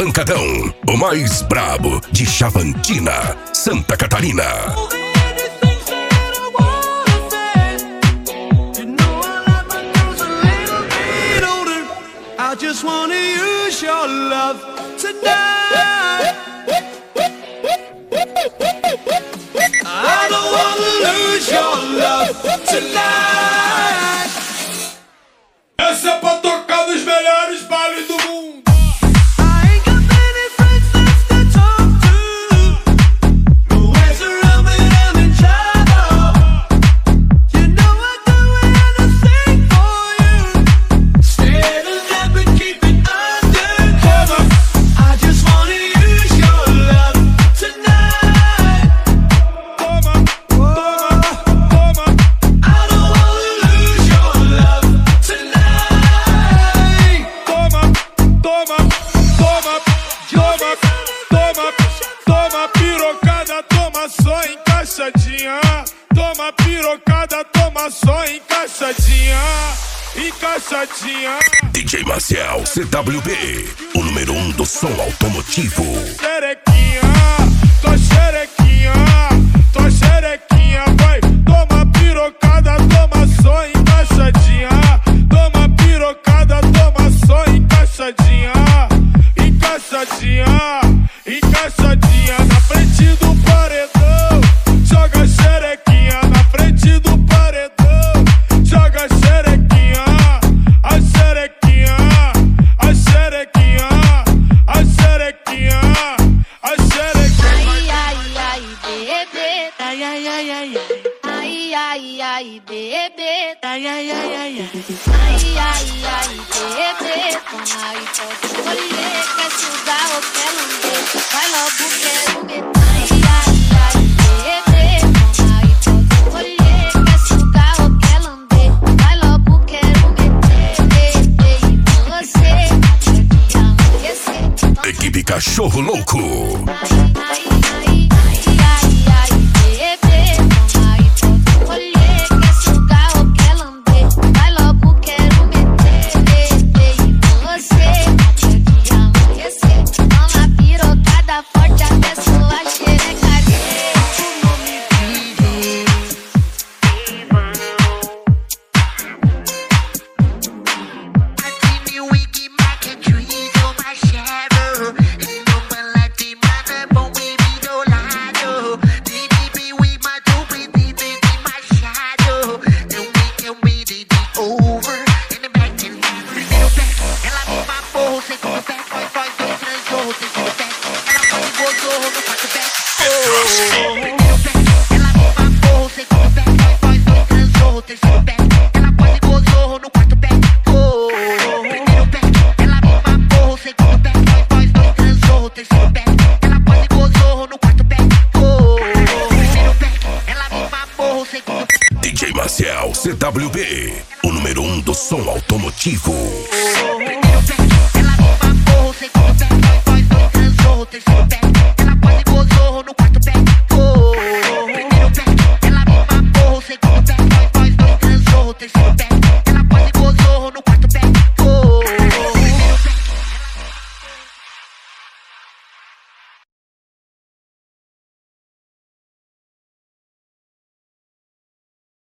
Pancadão, o mais brabo de Chavantina, Santa Catarina. I just wanna use your love tonight. I don't wanna lose your love tonight. Essa é pra tocar nos melhores bailes do mundo. I ain't got many friends left to talk to. No ways around me, I'm in trouble. You know I'd do anything for you. Stay keep it undercover. I just wanna use your love tonight. Toma, toma, toma. I don't wanna lose your love tonight. Toma, toma, toma, toma, toma, toma pirocada, toma só encaixadinha. Toma pirocada, toma só encaixadinha. Encaixadinha. DJ Maciel CWB, o número 1 do som automotivo. Xerequinha, tua xerequinha, tua xerequinha, vai. Toma pirocada, toma só encaixadinha. Toma pirocada, toma só encaixadinha. Encaixadinha, encaixadinha na frente do paredão. Joga xerequinha na frente do paredão. Joga xerequinha, a xerequinha, a xerequinha, a xerequinha, a xerequinha. Ai, ai, ai, bebê, ai, ai, ai, ai, ai, ai, ai, bebê, ai, ai, ai, ai, ai, ai, ai, bebê, toma e pode escolher, quer sugar ou quer lamber, vai logo, quero meter. Ai, ai, ai, bebê, toma e pode escolher, quer sugar ou quer lamber, vai logo, quero meter. E você quer me enlouquecer. Equipe Cachorro Louco. Ai, ai, ai, ai, ai, bebê, toma e pode escolher, quer sugar ou quer lamber, vai logo, quero meter. E você quer me enlouquecer. Toma pirocada forte até sua xereca arder. Como me dizer? I see me wiggy back and trees on my shadow. And no man like the man, but we be no lado. DDB with my dope, DDB my shadow. And we did it over. In the back and little back. Ela me mamou, segundo back, vai, dois transou, terceiro back. Ela pode gozou no quarto back. Little back. Ela me mamou, segundo back, vai, dois transou, terceiro back. Ela pode gozou no quarto back. Little back. Ela me mamou, segundo back, vai, dois transou, terceiro back. Ela pode gozou no quarto back. Little back. Ela me mamou, segundo back. DJ Maciel CWB, o número 1 do som automotivo. Ela me mamou, segundo back, vai, dois transou, terceiro back.